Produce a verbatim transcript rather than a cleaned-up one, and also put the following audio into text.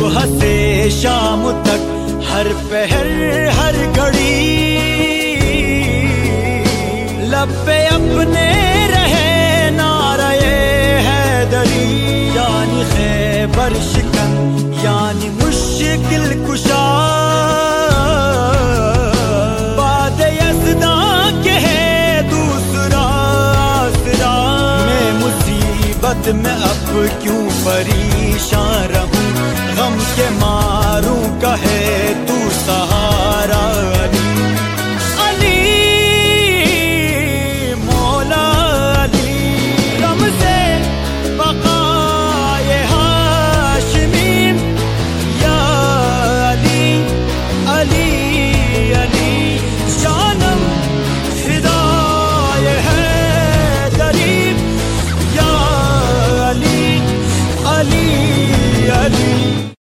صبح سے شام تک ہر پہر ہر گھڑی لب پہ اپنے رہے نعرہ حیدری، یعنی خیبر شکن یعنی مشکل کشا، باد یزداں کے ہے دوسرا آسرا، میں مصیبت میں اب کیوں پریشان رہوں، غم کے ماں